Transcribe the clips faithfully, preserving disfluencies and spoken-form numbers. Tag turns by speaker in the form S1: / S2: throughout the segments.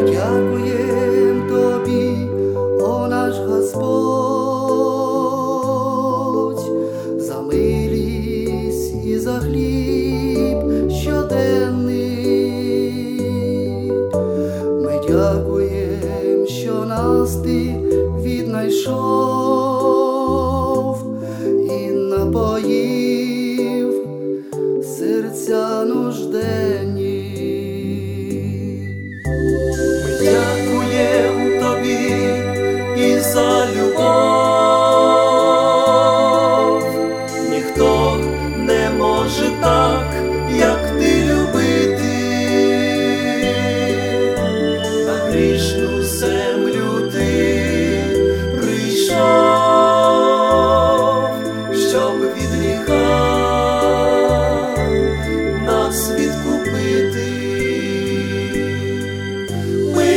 S1: дякуєм Тобі, о наш Господь, за милість і за хліб щоденний. Ми дякуєм, що нас Ти віднайшов і напоїв серця нужденні.
S2: Ми дякуєм Тобі і за любов. Ніхто не може так, як Ти любити. На грішну землю Ти прийшов, щоб від гріха нас відкупити. Ми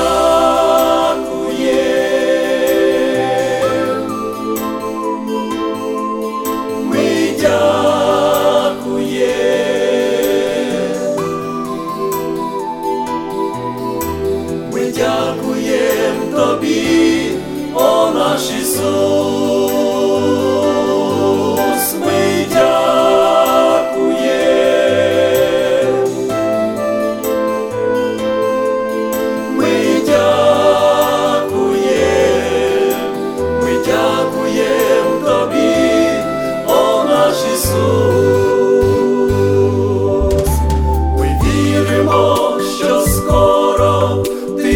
S2: дякуєм, ми дякуєм, ми дякуєм Тобі, о наш Ісус, ми дякуєм, ми дякуєм, ми дякуєм Тобі, о наш Ісус. Ми віримо, що скоро Ти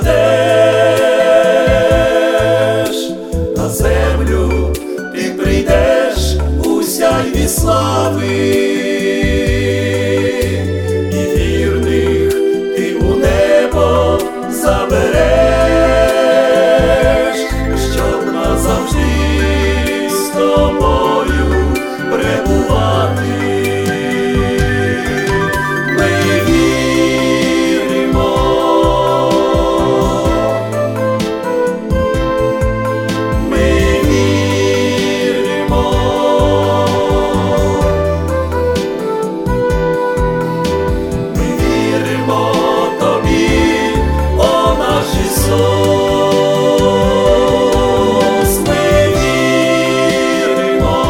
S2: грядеш, на землю Ти прийдеш у сяйві слави, і вірних Ти у небо забереш, щоб назавжди з Тобою перебувати. Ми віримо, ми віримо, ми віримо Тобі, о наш Ісус, ми віримо,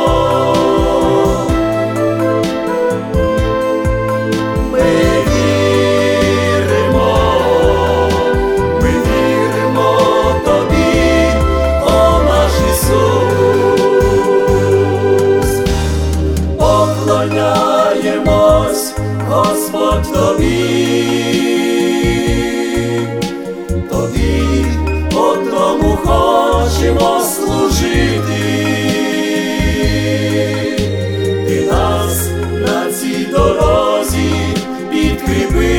S2: ми віримо, ми віримо Тобі, о наш Ісус. Поклоняємось, Господь, Тобі, Тобі одному хочемо служити. Ти нас на цій дорозі підкріпи,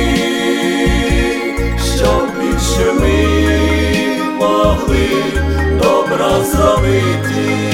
S2: щоб більше ми могли добра зробити.